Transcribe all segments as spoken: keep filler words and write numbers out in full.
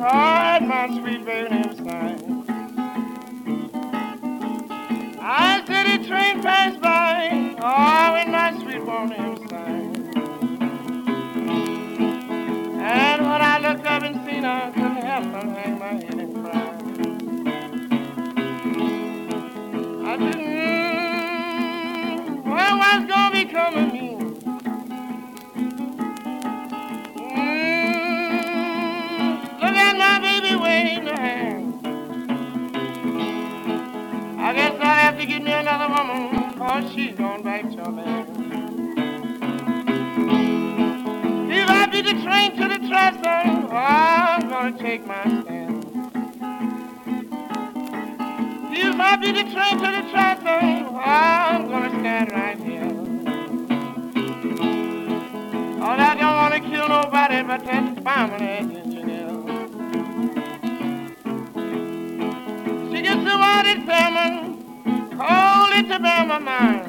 caught my sweet baby named Stein. I said the train passed by, oh, with my sweet woman named Stein. And when I looked up and seen her, I couldn't help but hang my head and cry. I said, mmm, well, what's gonna become of me? Look at my baby waving her hand. I guess I'll have to get me another woman, cause she's gone back to a man. If I beat the train to the trestle, oh, I'm gonna take my stand. If I beat the train to the trestle, oh, I'm gonna stand right here. Oh, I don't wanna kill nobody but that fireman and engineer. She gets the water salmon, cold it to bear my mind.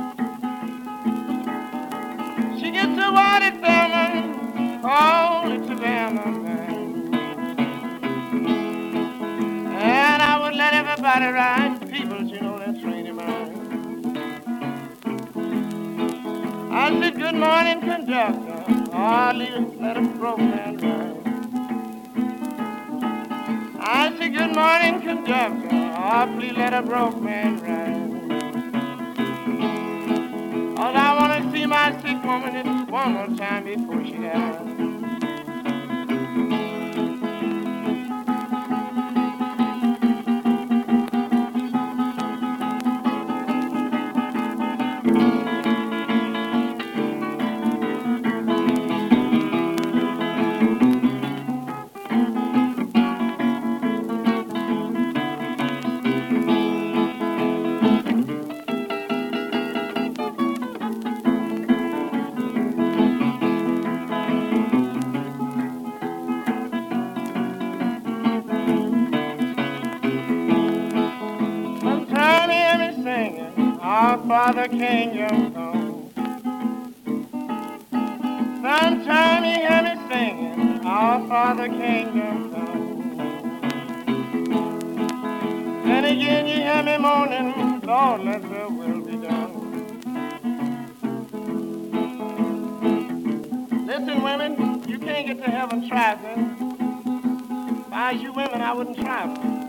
She gets the water salmon, cold it to bear my mind. And I would let everybody ride, people, you know, that train of mine. I said, good morning, conductor, oh, leave, let a broke man ride. I said, good morning, conductor, oh, please let a broke man ride. All I want to see my sick woman is one more time before she dies. Our Father King Young Song. Sometime you hear me singing Our Father King Young Song. Then again you hear me moaning, Lord, let your will be done. Listen, women, you can't get to heaven traveling. If I was you women, I wouldn't travel.